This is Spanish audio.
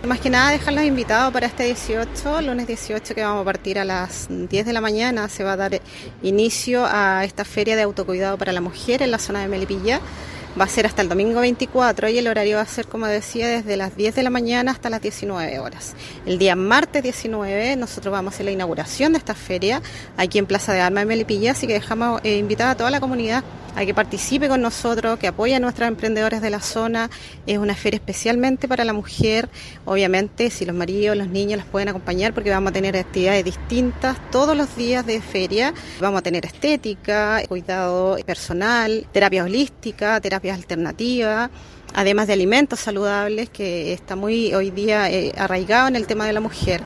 Más que nada dejarlos invitados para este 18, lunes 18, que vamos a partir a las 10 de la mañana. Se va a dar inicio a esta feria de autocuidado para la mujer en la zona de Melipilla. Va a ser hasta el domingo 24 y el horario va a ser, como decía, desde las 10 de la mañana hasta las 19 horas. El día martes 19 nosotros vamos a hacer la inauguración de esta feria aquí en Plaza de Armas de Melipilla, así que dejamos invitada a toda la comunidad a que participe con nosotros, que apoye a nuestros emprendedores de la zona. Es una feria especialmente para la mujer. Obviamente, si los maridos, los niños las pueden acompañar, porque vamos a tener actividades distintas todos los días de feria. Vamos a tener estética, cuidado personal, terapia holística, terapias alternativas, además de alimentos saludables, que está muy hoy día arraigado en el tema de la mujer.